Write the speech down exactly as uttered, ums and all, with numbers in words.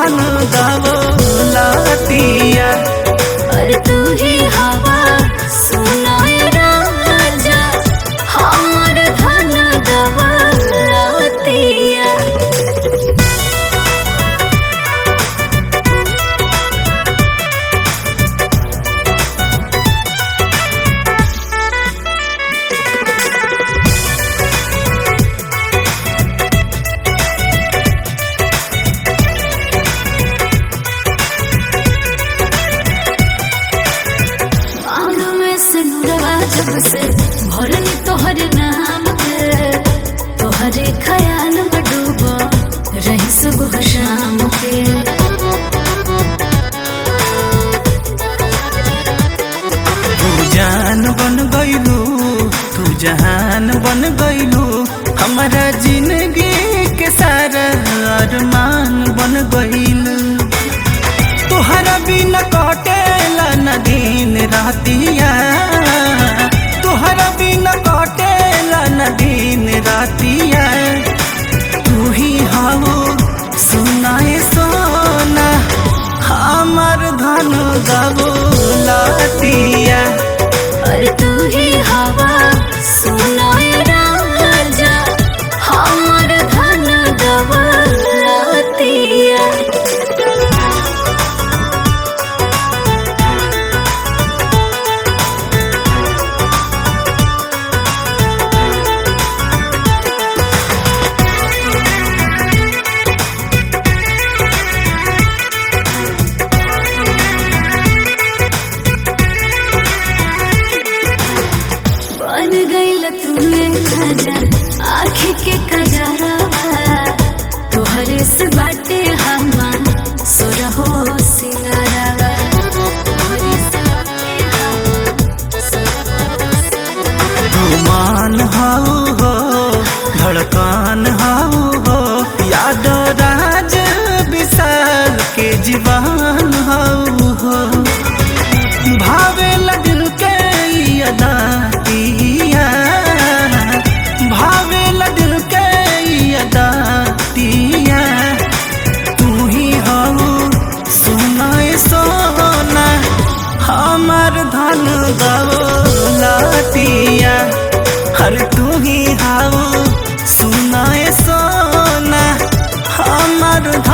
धन दौलतिया। अरे तू ही हवा सुनाए राजा हमर धन दौलतिया। जब से भरनी तोहर नाम के तोहरे ख्याल में डूबा रही सुबह शाम के। तू जान बन गईलू, तू जहान बन गईलू, हमारा जिंदगी के सारा अरमान बन गईलू। तुहरा बिना कटेला न दिन रातिया, तुहरा बिना कटेला न दिन रातिया। तू ही हाउ सुनाए सोना हमर धन दौलतिया। अरे तू ही हवा सुनाए राजा हमर धन दौलतिया। बन गईल तुमे खजा आँखी के कजरवा तोहरे से बाटे हमा सोरहो सिंगारवा। तू मान हाउ हो धड़कन हाउ हो, याद राज विशाल के जीवन हाउ हो। भावेला दिल के अदातिया, भावेला दिल के अदातिया। तू ही हाउ सुनाए सोना हमर धन दौलतिया। हर तू ही हाउ सुनाए सोना हमर धन